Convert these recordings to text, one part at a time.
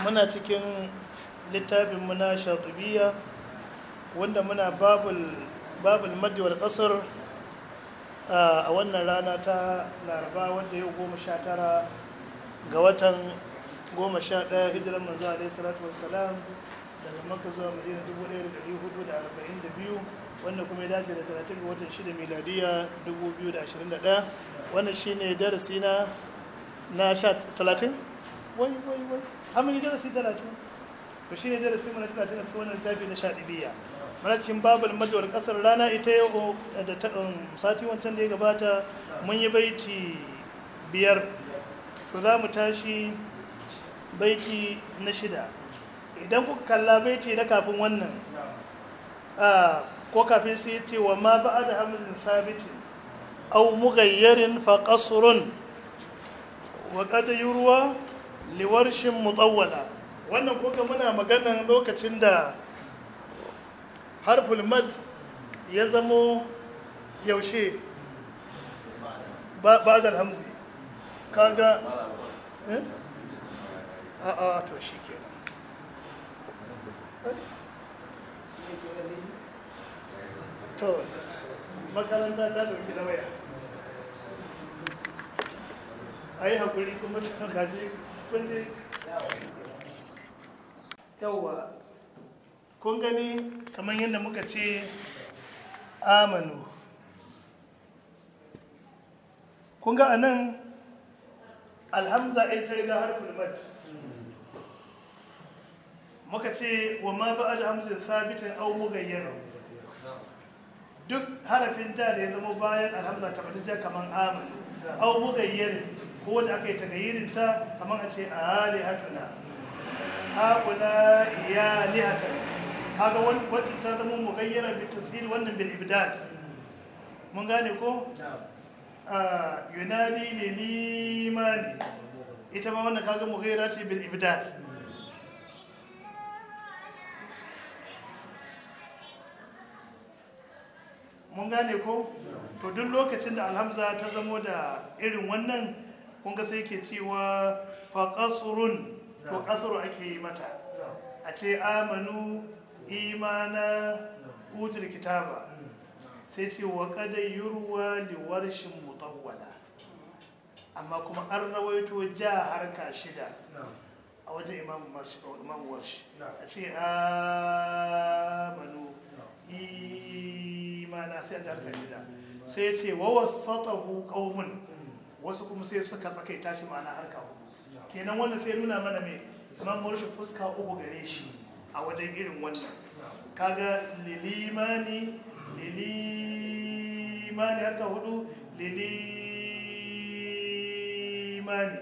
muna cikin littafin muna shatubiya wanda muna babul maddi wal qasr a wannan rana ta laraba wanda yau 19 ga watan 11 hijiran manzo alaihi salatu wassalam daga makka zuwa madina 1442 wanda kuma ya dace da 30 ga watan 6 miladiya 2021 wannan shine darasi na 30 wai amma yi darasi 30 to shine darasi mana 30 a cikin wannan littafi na shadibiya mana cikin babul madwar kasar rana ita yau da sati wancan da ya gabata mun yi baiti 5 to za mu tashi baiti na 6 idan kuka kalla baiti na kafin wannan ko kafin sai ce wa ma ba'da hamzin sabitin aw mughayyarin fa qasrun wa qad yurwa liwarshin mutawwala. Wannan kuka muna maganan lokacin da harful mad ya zamo yaushe ba'da hamzi kaga to shikenan to makaranta ta dauki na waya a yi haƙuri kuma ta gashi kunji yauwa kun gani kamar yadda muka ce amanu kun ga anan alhamza ita riga harfin mad muka ce wa ma ba da hamzin sabitin au mugayyana duk harafin ja da ya zama bayan alhamza ta bata ja kamar amanu au mugayyana ko da aka yi tagayirinta kamar a ce alihatuna haƙula iyalihatan haka wacce ta zama mugayyana bi tasiri wannan bil ibdal mun gane ko yunadi lil imani ita ma wannan kaga mugayyara ce bil ibdal mun gane ko to duk lokacin da alhamza ta zamo da irin wannan kunga sai ke cewa faƙasurun ko ƙasuru ake yi mata a ce amanu imana utul kitaba sai ce wa kada yurwa liwarshin mutawwala amma kuma an rawaito ja harka 6 a wajen imam warshi a ce amanu imana sai ta harka 6 sai ce wa wasatahu qaumun wasu kuma sai suka tsakaita shi ma'ana harka 4 kenan wannan sai nuna mana mai imam warshi fuska 3 gare shi a wajen irin wannan kaga lilimani harka 4 lilimani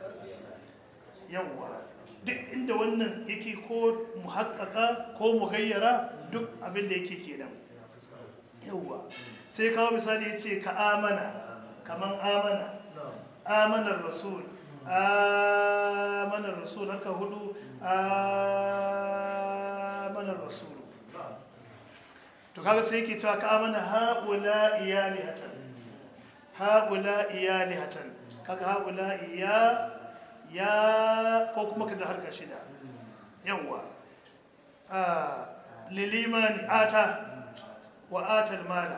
yawwa duk inda wannan yake ko muhaqqaqa ko mugayyara duk abin da yake kenan yawwa sai kawo misali yace ka amana kaman amana amanar rasul harka 4 amanar rasul to kaga sai yake cewa ka amana haula iyalihatan kaga haula ya ko kuma kaga harka 6 yawa lilimani ata wa atal mala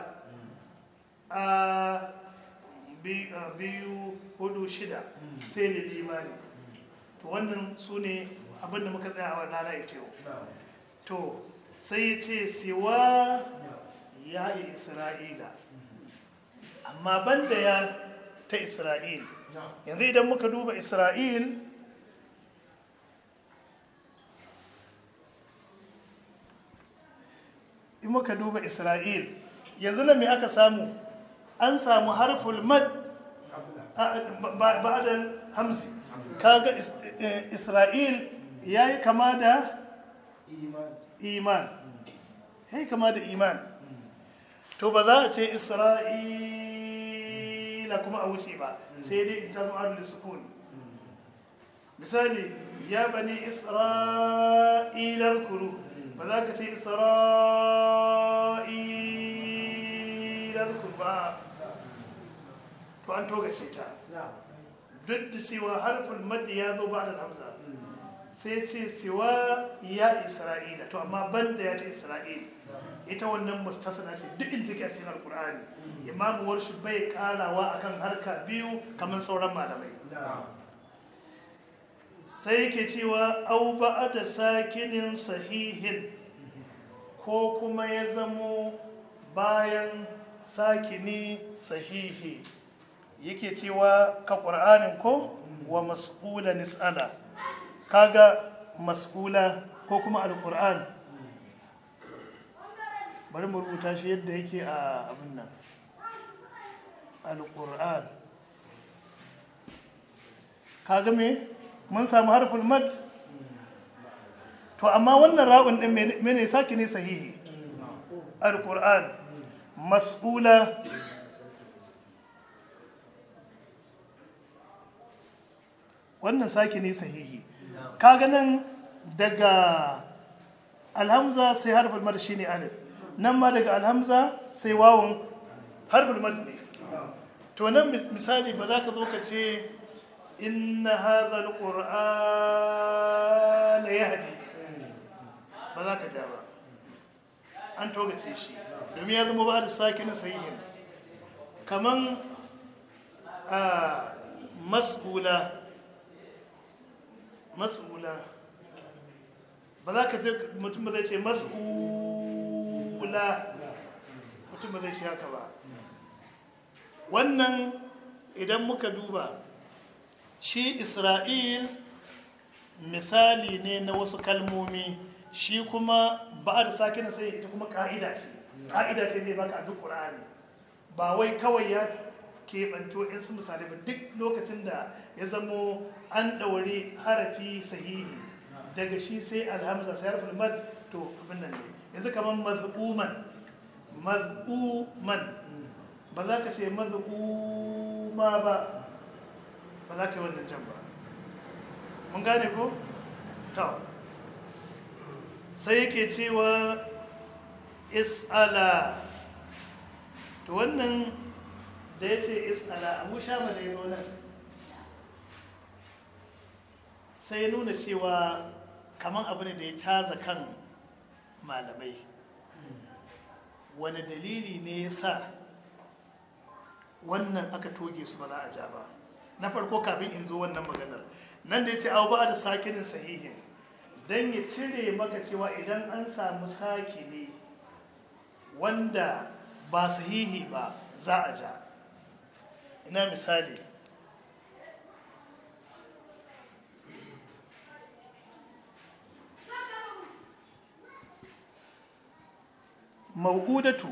biyu 4 6 sai lilimani to wannan su ne abinda muka tsaya a wannan rana ita yau to sai ce siwa ya yi isra'ila amma banda ya ta isra'il yanzu idan muka duba isra'il in muka duba isra'il yanzu na me aka samu an samu harful mad ba'dal hamzi kaga isra'il yayi kama da iman yayi kama da iman to ba za a ce isra'ila kuma a wuce ba sai dai in tazo adul sukun misali ya bani isra'ilar kuru ba za ka ce isra'ilar kuru ba to an togace ta duk da cewa harfin maddi ya zo ba da hamza sai ce siwa ya isra'ila, to amma banda ya ta isra'il, ita wannan mustasna ce duk inda take a cikin alkur'ani. Imamu warshi bai karawa akan harka biyu kamar sauran malamai. Sai ke cewa au ba'da sakinin sahihin, ko kuma ya zamo bayan sakini sahihi, yake cewa ka ƙur'anin ko wa mas'ula nis'ala, kaga mas'ula ko kuma alƙur'an, bari mu rubuta shi yadda yake a abin nan, alƙur'an, kaga me mun samu harful mad, to amma wannan ra'un din mene sakini sahihi, alƙur'an, mas'ula wannan sakini sahihi, kaga nan daga alhamza sai harful mad shine alif, nan ma daga alhamza sai wawun harful mad ne. To nan misali ba za ka zo ka ce inna hadha alqur'ana yahdi, ba za ka ja ba, an togace shi domin ya zama ba da sakinin sahihin. Kaman mas'ula ba za ka ce mutum ba zai ce mas'ula, mutum ba zai ce haka ba. Wannan idan muka duba shi Isra'il misali ne na wasu kalmomi, shi kuma ba da sakinin sai ita kuma ka'ida ce ne baka a duk ƙur'ani, ba wai kawai ya keɓanto in su misali ba. Duk lokacin da ya zamo an ɗauri harafi sahihi daga shi sai alhamza sai harfin mad, to abin nan ne. Yanzu kamar maz'uman, ba za ka ce maz'uma ba za ka yi wannan jan ba. Mun gane ko? ta sai yake cewa is'ala, to wannan da ya ce is'ala, abu shama da ya zo nan sai ya nuna cewa kamar abu ne da ya caza kan malamai. Wani dalili ne ya sa wannan aka toge su ba za a ja ba? Na farko kafin in zo wannan maganar, nan da ya ce abu ba da sakinin sahihin, don ya cire maka cewa idan an samu sakini wanda ba sahihi ba za a ja. Ina misali, mau'udatu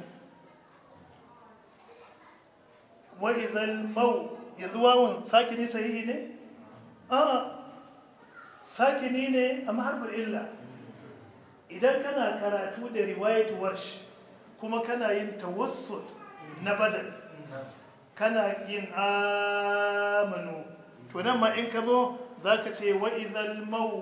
wa idhal mau, yanzu wawon sakini sahihi ne? A'a, sakini ne amma harfin illa. Idan kana karatu da riwayat warsh kuma kana yin tawassut na badal, kana yin amanu, to nan ma in ka zo za ka ce wa idhal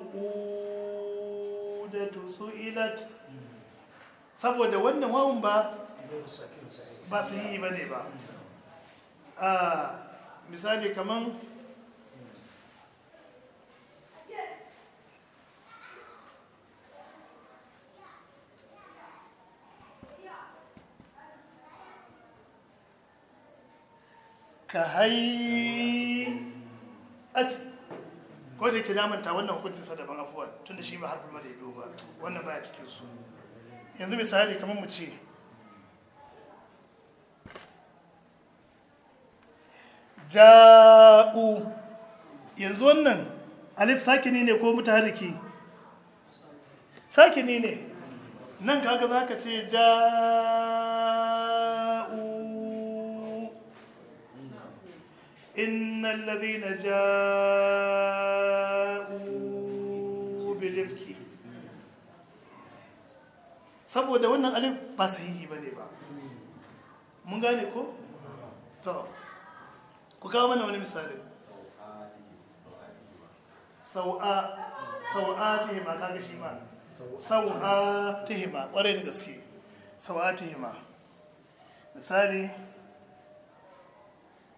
mau'udatu su'ilat, saboda wannan wawun ba su yi ba ne ba. Misali kaman ka hay'ati, ko da ke namanta wannan hukuncinsa daban, afuwan tun da shi ba harfin mada biyu ba, wannan baya cikin su. Yanzu misali kamar mu ce ja'u, yanzu wannan alif sakini ne ko mutaharriki? Sakini ne. Nan kaga za ka ce ja'u, innal ladhina ja'u bil ifki, saboda wannan alif ba sahihi bane ba. Mun gane ko? To ku kawo mana wani misali. Sau'atihima, kaga shi ma sau'atihima, kwarai da gaske sau'atihima. Misali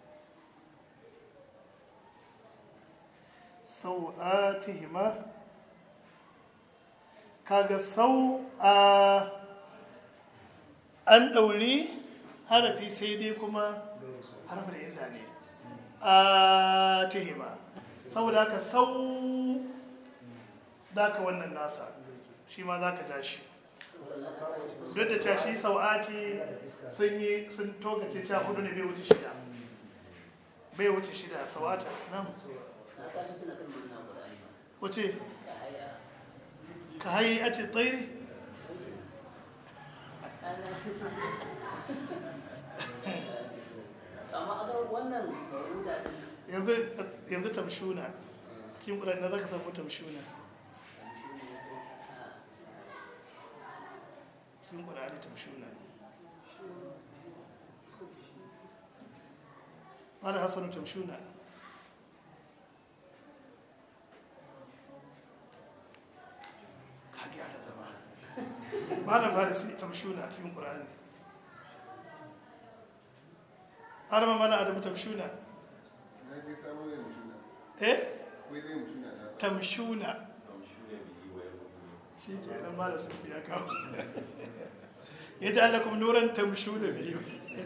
sau'atihima kaga sau a an ɗauri harafi sai dai kuma harfin illa ne a tahima saboda haka sau za ka wannan nasa shi ma za ka ja shi duk da cewa shi sau'ati sun togace cewa hudu ne bai wuce shida sau'ata nan wace ka hayi a ce tsairi yanzu tamshuna cikin ƙudan na zaka samu tamshuna cikin ƙudan tamshuna ana hasanu tamshuna ka gyara zama malam farisi tamshuna cikin ƙudan arma mana adamu tamshuna tamshuna shi ke nan mara sosai ya kawo ya ji allakum nuran tamshuna biyu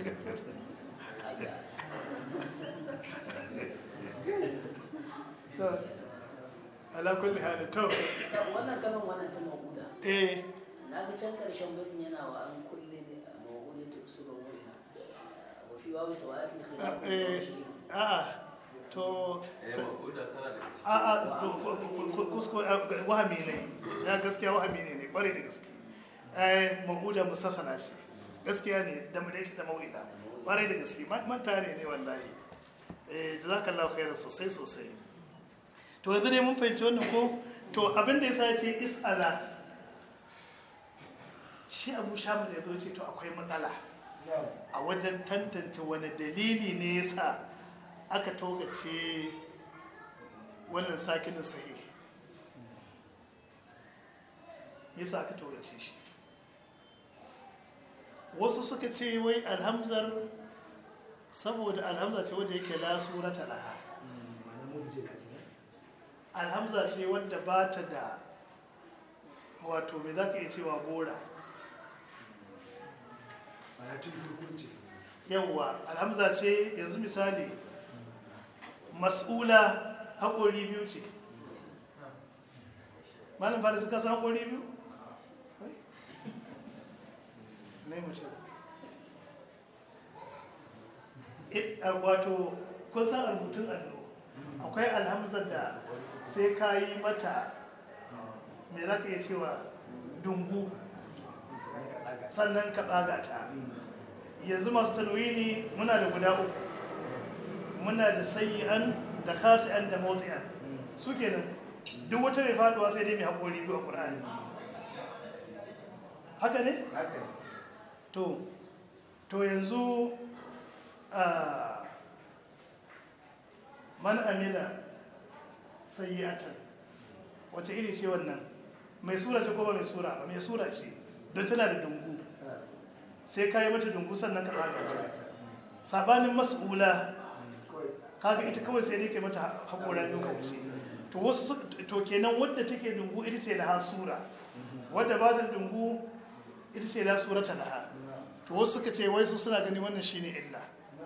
ala kulli hali to wannan kaman wannan ta mahuda na ga can karshen baitin yana wa an kulle da mahudin ta usuban wurina wa fi wawi sawatin khilaf to kusko wahami ne ya gaskiya wahami ne kwarai da gaske mahuda musafana ce gaskiya ne da mu dace da maulida kwarai da gaske manta ne wallahi jazakallahu khairan sosai sosai to yanzu dai mun fahimci wannan ko to abin da yasa yace is'ala shi Abu Shamil ya zo ce to akwai matsala a wajen tantance wani dalili ne yasa aka togace wannan sakinin sahi yasa aka togace shi wasu suka ce wai alhamzar saboda alhamza ce wadda yake la surata laha alhamza ce wadda ba ta da wato mai za ka iya cewa gora yawwa alhamza ce yanzu misali mas'ula haƙori biyu ce malam fara suka san haƙori biyu? ne mace wato kun san rubutun allo akwai alhamzar da sai ka yi mata mai za ka iya cewa dungu sannan ka tsaga ta yanzu masu tanwini muna da guda uku muna da sayyi'an da khasi'an da mawdi'an su kenan duk wata mai faduwa sai dai mai haƙori biyu a ƙur'ani haka ne? to yanzu man amila sayyi'atan wace iri ce wannan mai sura ce ko ba mai sura ba mai sura ce don tana da dungu sai ka yi mata dungu sannan ka tsaga ta sabanin mas'ula kaga ita kawai sai dai kai mata haƙoran duka wuce to wasu to kenan wadda take dungu ita ce laha sura wadda ba ta dungu ita ce la surata laha to wasu suka ce wai su suna gani wannan shine illa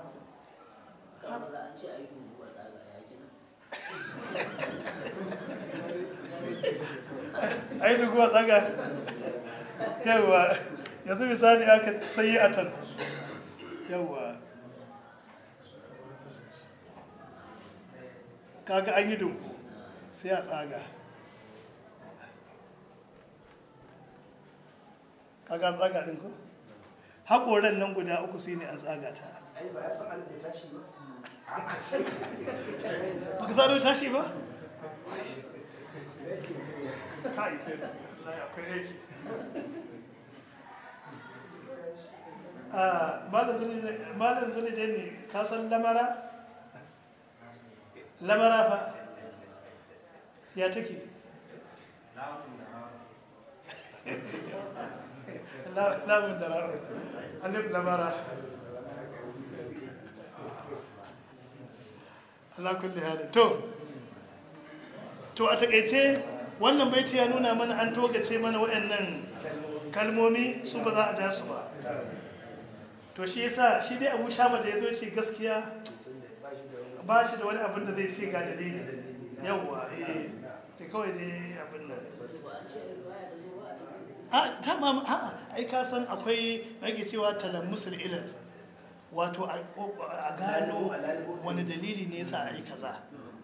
ai dungu a tsaga yawa yanzu misali aka sayi atan yawa kaga an yi dunku sai a tsaga kaga an tsaga ɗin ko haƙoran nan guda uku sai ne an tsaga ta ai ba ya san alif da tashi ba ba ka zaɗo tashi ba kai akwai yake malam zuli dai ne ka san lamara fa ya take lamun da ra'u alif lamara ala kulli hali to a takaice wannan baiti ya nuna mana an togace mana waɗannan kalmomi su ba za a ja su ba. To shi yasa shi dai Abu Shama da ya zo ce gaskiya ba shi da wani abin da zai ce ga dalili yawwa sai kawai dai abin da ai ka san akwai ake cewa talammusul ilal, wato a gano wani dalili ne yasa ai kaza.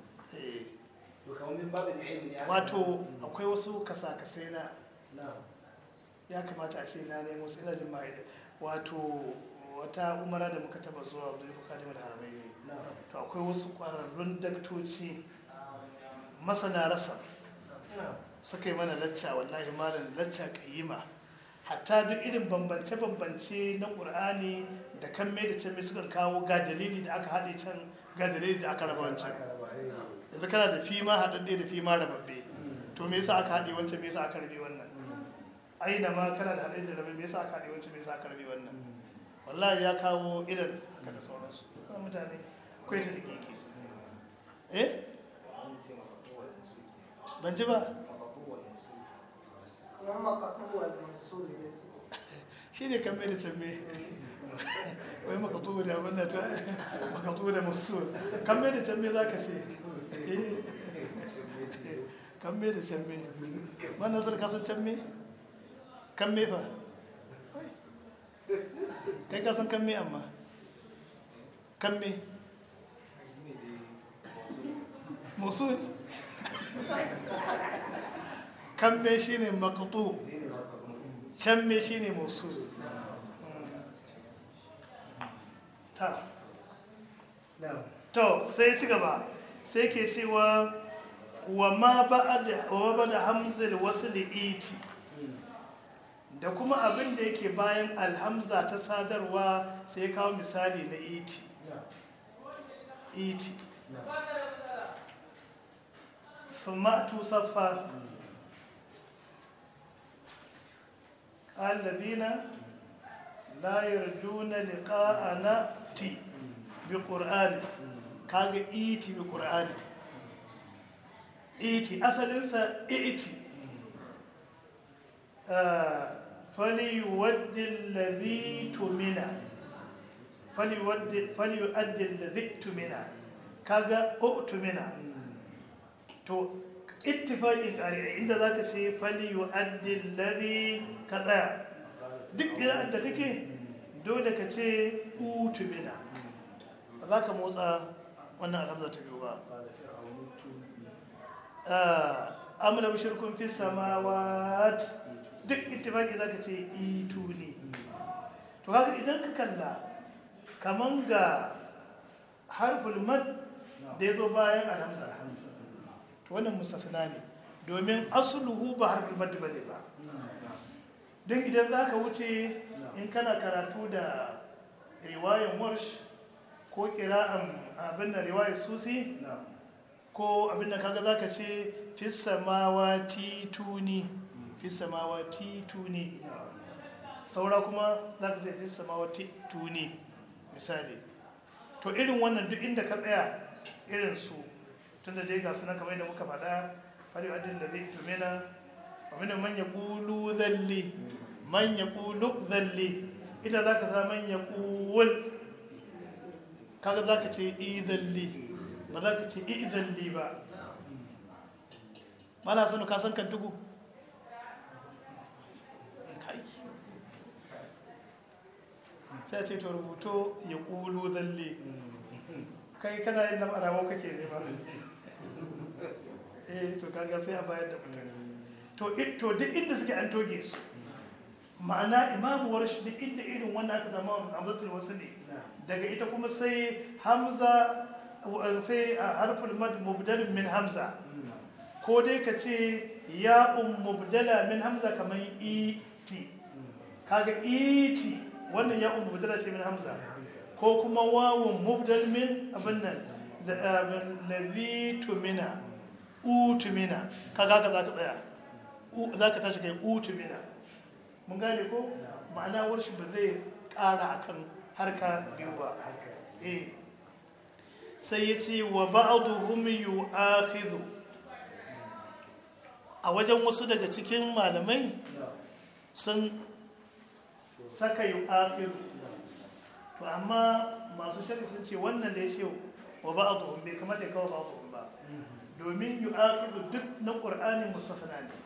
Wato akwai wasu kasa-kasai na ya kamata a ce na nemo su ina jin ma'ida, wato wata umara da muka taba zuwa zai fi kadimar haramai ne, to akwai wasu kwararrun daktoci masana rasa suka yi mana lacca, wallahi malam lacca kayyima, hatta duk irin bambance-bambance na ƙur'ani da kan mai da can mai suka kawo ga dalili da aka haɗe can ga dalili da aka raba wancan. Yanzu kana da fima haɗaɗɗe da fima rababbe, to me yasa aka haɗe wancan, me yasa aka rabe wannan? Aina ma kana da haɗe da rabe, me yasa aka haɗe wancan, me yasa aka rabe wannan? Wallahi ya kawo irin haka da sauransu. Kuma mutane akwai ta da keke. Ban ji ba? Shi ne kan mai da tamme. Wai makatubu da abin da ta makatubu da masul. Kan mai da tamme za ka ce. Kan mai da tamme. Man nasar kasan tamme? Kan mai fa? Kai kasan kan mai amma? Kan mai? Masul? Kan mai shi ne makatu, can mai shi ne masul. To sai ci gaba sai ke cewa wa ma ba da hamzar wasu li'iti, da kuma abin da yake bayan alhamza ta sadarwa sai kawo misali na iti. ثم أتوا صفا الذين لا يرجون لقاءنا بقرآن كاغا إيتي بقرآن إيتي أصلنسا إيتي فليودي الذي تمنى فليؤدي الذي تمنى كاغا أؤتمنى. to ittifaqin qari'a inda zaka ce fali yu'addi alladhi kaza, duk qira'ar da kake dole ka ce utubina, ba za ka motsa wannan alhamza ta biyu ba. amla mushrikun fi samawat, duk ittifaqi zaka ce ituni. to haka idan ka kalla kaman ga harful mad da yazo bayan alhamza, wannan musafina ne domin asuluhu ba harfin maddi bane ba. don idan za ka wuce in kana karatu da riwayan warsh ko kira'an abin da riwayar susi ko abin da kaga za ka ce fissamawa tituni, saura kuma za ka ce fissamawa tituni misali. to irin wannan duk inda ka tsaya irin su tunda dai ga suna kamar da muka faɗa fari adin da zai tumina wani manya ƙulu zalli idan za ka sa manya ƙuwul kaga za ka ce izalli ba za ka ce izalli ba. mana sanu ka san kan tugu sai ce to rubuto ya ƙulu zalli, kai kana yin nan arawo kake ne ba. to kaga sai a bayar da mutum to duk inda suke an toge su, ma'ana imamuwar shi duk inda irin wanda aka zama hamzatul wasli daga ita kuma sai hamza, sai harful mad mubdal min hamza, ko dai ka ce ya mubdala min hamza kamar iti, kaga iti wannan ya mubdala ce min hamza, ko kuma wawun mubdal min abin nan ladhi tumina utumina, kaga ka za ka tsaya za ka tashi kai utumina. mun gane ko ma'ana warshi ba zai ƙara akan harka biyu ba. sai ya ce wa ba'duhum yu'akhidhu a wajen wasu daga cikin malamai sun saka yu'akhidhu, to amma masu shari'a sun ce wannan da ya ce wa ba'dhum bai kamata ya kawo ba'dhum ba, domin yu'akhidhu duk na qur'ani musafana ne.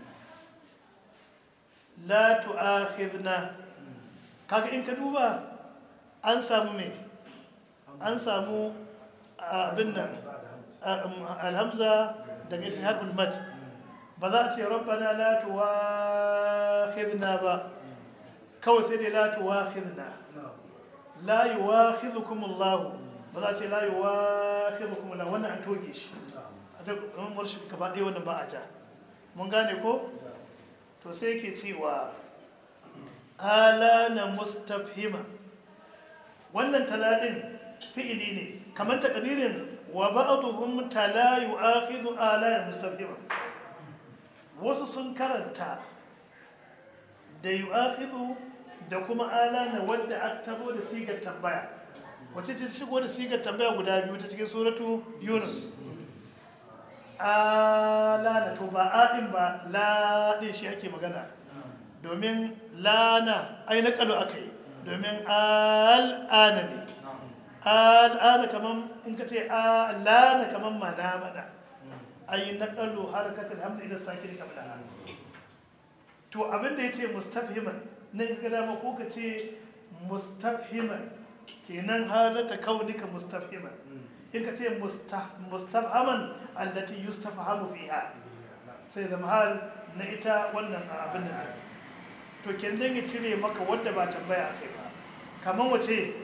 La tu'akhidna, kaga in ka duba an samu me, an samu abin nan alhamza daga ittihadul mad, ba za a ce rabbana la tu'akhidna ba, kawai sai dai la tu'akhidna. La yu'akhidhukum Allah, ba za a ce la yu'akhidhukum Allah, wannan an toge shi a ta kamar shi gaba ɗaya, wannan ba a ja. Mun gane ko? To sai ke cewa alana mustafhima, wannan taladin fi'ili ne kamar takdirin wa ba'dhum tala yu'akhidhu alana mustafhima. Wasu sun karanta da yu'akhidhu da kuma alana wadda aka tabo da sigar tambaya, wace ce shigo da sigar tambaya guda biyu ta cikin suratu Yunus. Alana, to ba a'in ba, la din shi ake magana, domin lana ai na kalo aka yi, domin al'ana ne. Al'ana kaman in ka ce al'ana kaman mana ai na kalo harkatar hamza idan sake ne kamar to abinda ya ce mustafhiman na ga dama ko ka ce mustafhiman kenan halata kaunika mustafhiman, in ka ce mustafhaman allati yustafhamu fiha, sai zama hal na ita wannan abin da to kenan ya cire maka wanda ba tambaya akai ba, kaman wace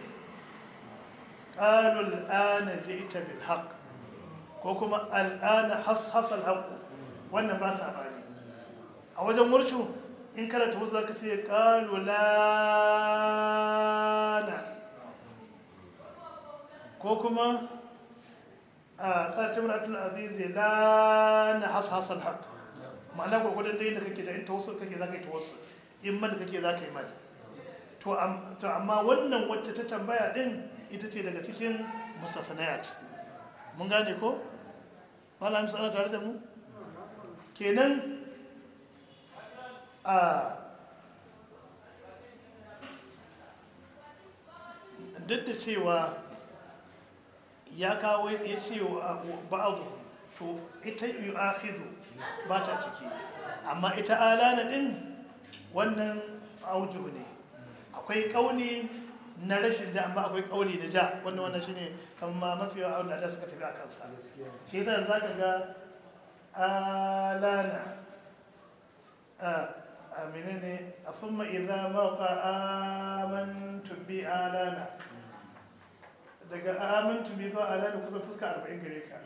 qalu al'ana ji'ta bil haqq, ko kuma al'ana hasal haqq, wannan ba sa bani. A wajen murshu in karanta wasu zaka ce qalu lana, ko kuma a ƙarfin ratul azizi lana hasal haqq, ma'ana gwargwadon dai da kake ta in tawassul kake zaka yi tawassul, in mad kake zaka yi mad. To amma wannan wacce ta tambaya din ita ce daga cikin musafanayat. Mun gane ko? Malam Musa ana tare da mu? Kenan duk da cewa ya kawo ya ce ba'adu, to ita yu'akhidhu ba ta ciki, amma ita alana din wannan aujuh ne. Akwai kauli na rashin ja, amma akwai kauli na ja, wannan shine kamar mafi yawan da suka tafi a kansa. Shi yasa zaka ga alana menene afumma idza maqa amantu bi alana, daga amantu bi ba alana kusan fuska 40 gare ka.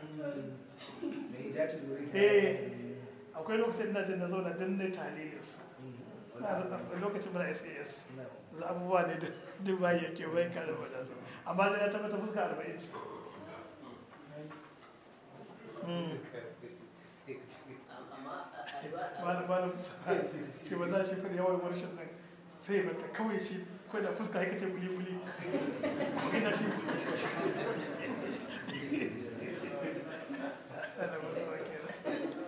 Akwai lokacin da na zo na danne talilin su lokacin muna SAS, abubuwa ne da duk ba yake bai ka da bada su, amma zai na tabbata fuska 40 ce. malam ce ba za shi fi yawan warshin nan sai bata kawai shi kawai da fuska ya kace guli-guli ina shi ana masu wake da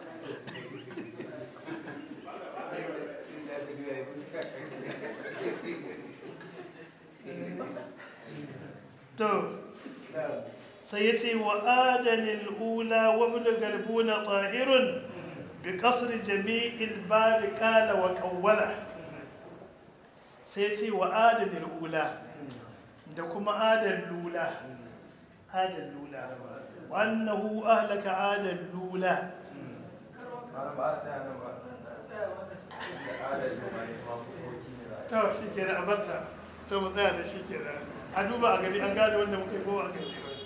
to sai ya ce wa adanil ula wa bulgalbuna tahirun bi kasri jami'il babi kala wa kawwala. Sai ya ce wa adanil ula da kuma adan lula wannahu ahlaka adan lula. To shi ke da abarta, to mu tsaya da shi ke da a duba a gani an gane wanda muka yi ko a gani ba.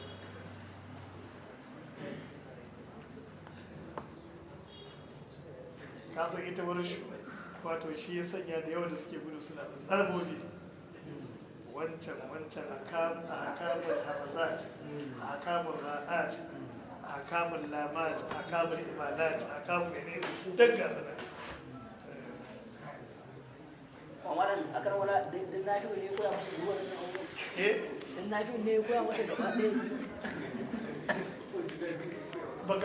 Kasan ita wani shi wato shi ya sanya da yawa da suke gudu suna da tsarbobi wancan a kamun hamazat, a kamun ra'at, a kamun lamat, a kamun imanat, a kamun gane duk gasa nan. Kwamaran akar wala din nafi ne koya masa zuwa nan. Eh? Din nafi ne koya masa gaba ɗaya.